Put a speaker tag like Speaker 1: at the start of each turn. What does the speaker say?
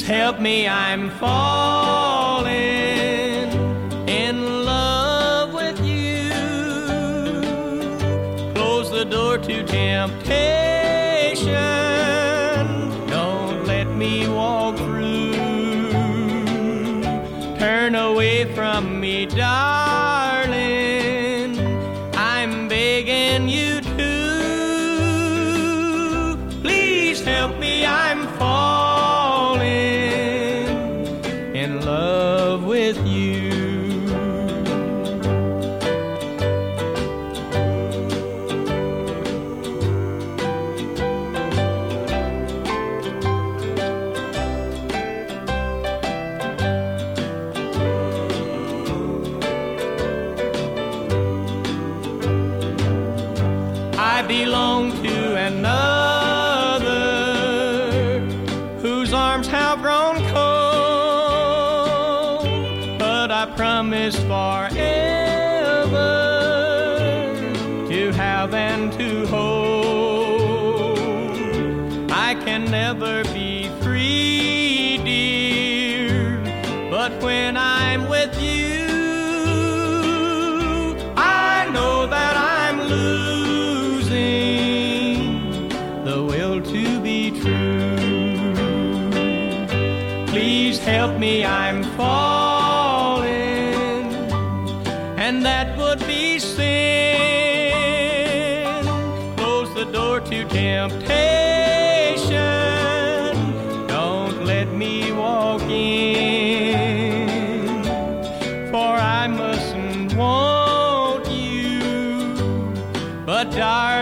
Speaker 1: help me, I'm falling in love with you. Close the door to temptation, don't let me walk through. Turn away from me, darling, I'm begging you to. Please help me, I'm falling in love with you. I belong to another whose arms have grown cold, but I promise forever to have and to hold. I can never be free, dear, but when I'm with you, I know that I'm losing the will to be true. Please help me, I'm falling, and that would be sin. Close the door to temptation, don't let me walk in, for I mustn't want you, but darling,